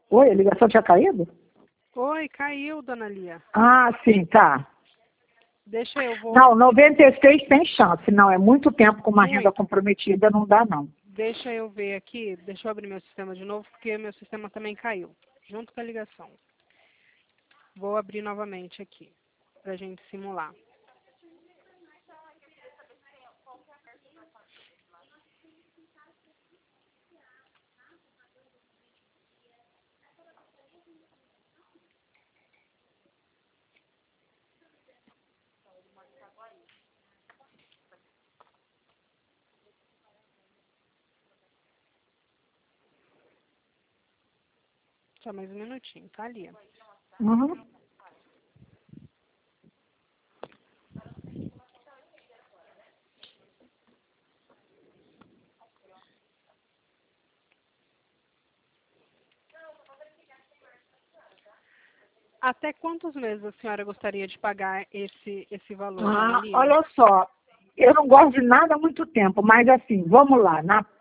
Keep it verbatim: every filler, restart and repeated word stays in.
Oi, a ligação tinha caído? Oi, caiu, dona Lia. Ah, sim, tá. Deixa eu vou. Não, noventa e seis tem chance. Não, é muito tempo com uma Muito. renda comprometida, não dá, não. Deixa eu ver aqui. Deixa eu abrir meu sistema de novo, porque meu sistema também caiu. Junto com a ligação. Vou abrir novamente aqui. Pra gente simular. Só mais um minutinho, tá, Lia? Uhum. Até quantos meses a senhora gostaria de pagar esse, esse valor, dona Ah, Lia? olha só, eu não gosto de nada há muito tempo, mas assim, vamos lá, na